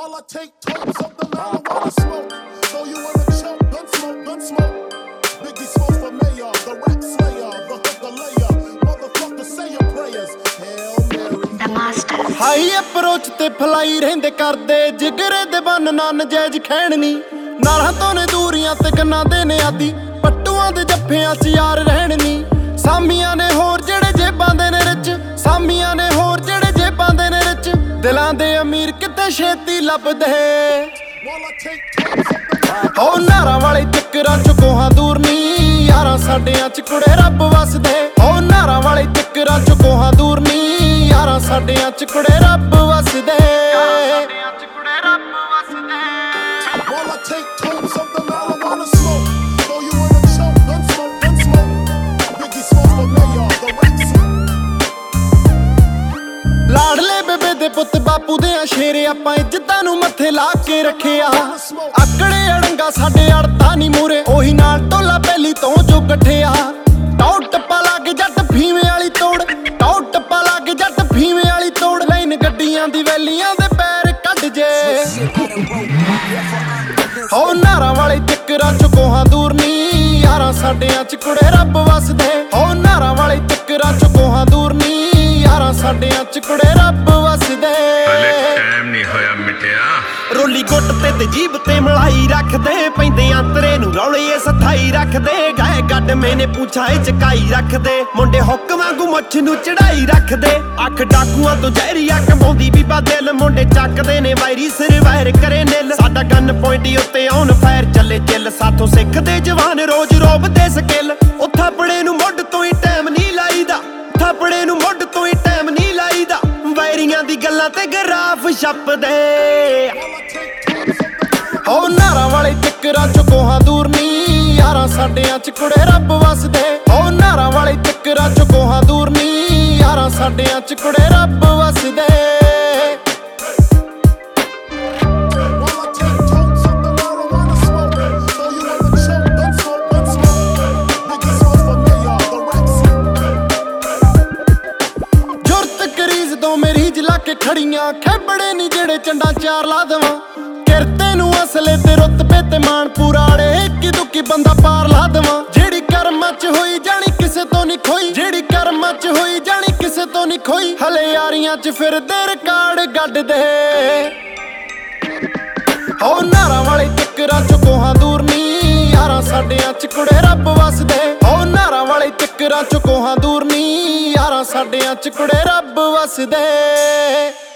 While I take totes of the marijuana smoke. So you wanna choke, gun smoke, gun smoke. Biggie smoke for mayor, the rap slayer, the hooker layer. Motherfucker say your prayers. Hail Mary. The master. High approach ਤੇ fly ਰਹਿੰਦੇ ਕਰਦੇ ਜਿਗਰੇ ਦੇ ਬੰਨ ਨਾ ਨਜਾਇਜ਼ ਖੈਣਨੀ ਨਾਲਾਂ ਤੋਂ ਨੇ ਦੂਰੀਆਂ ਤੇ ਕੰਨਾਂ ਦੇ ਨੇ ਆਦੀ ਪੱਟੂਆਂ ਦੇ ਜੱਫਿਆਂ 'ਚ ਯਾਰ ਰਹਿਣਨੀ ਸਾਮੀਆਂ ਨੇ ਹੋਰ ਜਿਹੜੇ ਜੇਬਾਂ ਦੇ ਨੇ ਰਿਚ ਸਾਮੀਆਂ ਨੇ ਹੋਰ ਜਿਹੜੇ ਜੇਬਾਂ ਦੇ ਨੇ ਰਿਚ ਦਿਲਾਂ ਦੇ ਅਮੀਰ ਕਿਤੇ ਛੇਤੀ ਲੱਭਦੇ While I take totes of the ਹੋ ਨਾਰਾਂ ਵਾਲੇ ਚੱਕਰਾਂ 'ਚ ਕੋਹਾਂ ਦੂਰ ਨਹੀਂ ਯਾਰਾਂ ਸਾਡਿਆਂ 'ਚ ਕੁੜੇ ਰੱਬ ਵਸਦੇ ਹੋ ਨਾਰਾਂ ਵਾਲੇ ਚੱਕਰਾਂ 'ਚ ਕੋਹਾਂ ਦੂਰ ਨਹੀਂ ਯਾਰਾਂ ਸਾਡਿਆਂ 'ਚ ਕੁੜੇ ਰੱਬ ਵਸਦੇ While I take totes of the marijuana smoke. So you wanna choke, gun smoke, gun smoke. Biggie smoke for mayor, the rap slayer. ਲਾੜਲੇ ਬੇਬੇ ਦੇ ਪੁੱਤ ਬਾਪੂ ਦੇ ਆ ਸ਼ੇਰ ਆਪਾਂ ਇੱਜ਼ਤਾਂ ਨੂੰ ਮੱਥੇ ਲਾ ਕੇ ਰੱਖਿਆ ਆਕੜੇ ਅੜੰਗਾ ਸਾਡੇ ਅੜਤਾ ਨਹੀਂ ਮੂਰੇ ਉਹੀ ਨਾਲ ਟੋਲਾ ਪਹਿਲੀ ਤੋਂ ਜੋ ਗੱਠਿਆ ਟੌ ਟੱਪਾ ਲੱਗ ਜੱਟ ਫੀਵੇਂ ਵਾਲੀ ਤੋੜ ਟੌ ਟੱਪਾ ਲੱਗ ਜੱਟ ਫੀਵੇਂ ਵਾਲੀ ਤੋੜ ਲਾਈਨ ਗੱਡੀਆਂ ਦੀ ਵੈਲੀਆਂ ਦੇ ਪੈਰ ਕੱਢ ਜੇ ਹੋ ਨਾਰਾਂ ਵਾਲੇ ਚੱਕਰਾਂ 'ਚ ਕੋਹਾਂ ਦੂਰ ਨਹੀਂ ਯਾਰਾਂ ਸਾਡਿਆਂ 'ਚ ਕੁੜੇ ਰੱਬ ਵਸਦੇ ਹੋ ਨਾਰਾਂ ਵਾਲੇ ਚੱਕਰਾਂ 'ਚ ਕੋਹਾਂ ਦੂਰ ਨਹੀਂ ਯਾਰਾਂ ਸਾਡਿਆਂ 'ਚ ਕੁੜੇ ਰੱਬ ਵਸਦੇ ਟਾਈਮ ਨਹੀਂ ਹੋਇਆ ਮਿਟਿਆ ਰੋਲੀ ਗੁੱਟ ਤੇ ਜੀਭ ਤੇ ਮਲਾਈ ਰੱਖਦੇ ਪੈਂਦੇ ਅੰਤਰੇ ਨੂੰ ਰੌਲੇ ਸਥਾਈ ਰੱਖਦੇ ਗਾਏ ਗੱਡ ਮੈਨੇ ਪੁੱਛਾ ਏ ਚਕਾਈ ਰੱਖਦੇ ਮੁੰਡੇ ਹੁੱਕ ਵਾਂਗੂ ਮੁੱਛ ਨੂੰ ਚੜਾਈ ਰੱਖਦੇ ਅੱਖ ਡਾਕੂਆਂ ਤੋਂ ਜ਼ਹਿਰੀਆ ਕਮਾਉਂਦੀ ਬੀਬਾ ਦਿਲ ਮੁੰਡੇ ਚੱਕਦੇ ਨੇ ਵਾਇਰੀ ਸਿਰ ਵਾਇਰ ਕਰੇ ਨਿੱਲ ਸਾਡਾ ਗਨ ਪੁਆਇੰਟ ਉੱਤੇ ਆਉਣ ਫਾਇਰ ਚੱਲੇ ਚਿੱਲ ਸਾਥੋਂ ਸਿੱਖਦੇ ਜਵਾਨ ਰੋਜ਼ ਰੋਬਦੇ ਸਕਿੱਲ ਉਹ ਥਾਪੜੇ ਨੂੰ ਮੁੱਢ ਤੋਂ ਹੀ ਟਾਈਮ ਨਹੀਂ ਲਾਈਦਾ ਥਾਪੜੇ ਨੂੰ ਮੁੱਢ ਤੋਂ ਹੀ ਟਾਈਮ ਨਹੀਂ ਲਾਈਦਾ ਵਾਇਰੀਆਂ ਦੀ ਗੱਲਾਂ ਤੇ ਗਰਾਫ ਛੱਪਦੇ ਹੋ ਨਾਰਾਂ ਵਾਲੇ ਚੱਕਰਾਂ 'ਚ ਕੋਹਾਂ ਦੂਰ ਨਹੀਂ ਯਾਰਾਂ ਸਾਡਿਆਂ 'ਚ ਕੁੜੇ ਰੱਬ ਵਸਦੇ ਹੋ ਨਾਰਾਂ ਵਾਲੇ ਚੱਕਰਾਂ 'ਚ ਕੋਹਾਂ ਦੂਰ ਨਹੀਂ ਯਾਰਾਂ ਸਾਡਿਆਂ 'ਚ ਕੁੜੇ ਰੱਬ ਵਸਦੇ While I take totes of the marijuana smoke. So you wanna choke, gun smoke, gun smoke. Biggie smoke for mayor, the rap slayer. ਜੁਰਤ ਕਰੀਜ਼ ਤੋਂ ਮੇਰੀ ਜਲਾ ਕੇ ਖੜੀਆਂ ਖੇਬੜੇ ਨਹੀਂ ਜਿਹੜੇ ਚੰਡਾ ਚਾਰ ਲਾ ਦੇਵਾਂ ਕਿਰਤੇ ਨੂੰ ਅਸਲੇ ਤੇ ਰੁਤਬੇ ਤੇ ਮਾਣ ਪੂਰਾੜੇ ਇੱਕੀ ਦੁੱਕੀ ਬੰਦਾ ਪਾਰ ਲਾ ਦੇਵਾਂ ਜਿਹੜੀ ਕਰਮਾਂ 'ਚ ਹੋਈ ਜਾਣੀ ਕਿਸੇ ਤੋਂ ਨਹੀਂ ਖੋਈ ਜਿਹੜੀ ਕਰਮਾਂ 'ਚ ਹੋਈ ਜਾਣੀ ਕਿਸੇ ਤੋਂ ਨਹੀਂ ਖੋਈ ਹਲੇ ਯਾਰੀਆਂ 'ਚ ਫਿਰਦੇ ਰਿਕਾਰਡ ਗੱਡਦੇ ਹੋ ਨਾਰਾਂ ਵਾਲੇ ਚੱਕਰਾਂ 'ਚ ਕੋਹਾਂ ਦੂਰ ਨਹੀਂ ਯਾਰਾਂ ਸਾਡਿਆਂ 'ਚ ਕੁੜੇ ਰੱਬ ਵਸਦੇ ਹੋ ਨਾਰਾਂ ਵਾਲੇ ਚੱਕਰਾਂ 'ਚ ਕੋਹਾਂ ਦੂਰ ਨਹੀਂ ਯਾਰਾਂ ਸਾਡਿਆਂ 'ਚ ਕੁੜੇ ਰੱਬ ਵਸਦੇ